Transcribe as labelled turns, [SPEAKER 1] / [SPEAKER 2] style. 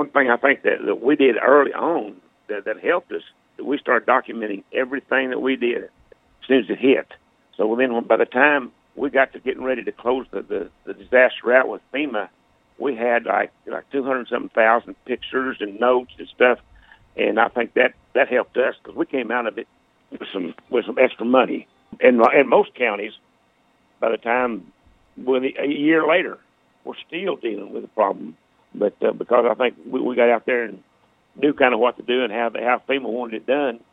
[SPEAKER 1] one thing I think that we did early on that helped us, that we started documenting everything that we did as soon as it hit. So then by the time we got to getting ready to close the disaster out with FEMA, we had like 200-something-thousand pictures and notes and stuff, and I think that helped us because we came out of it with some extra money. And most counties, by the time a year later, we're still dealing with the problem. But because I think we got out there and knew kind of what to do and how FEMA wanted it done,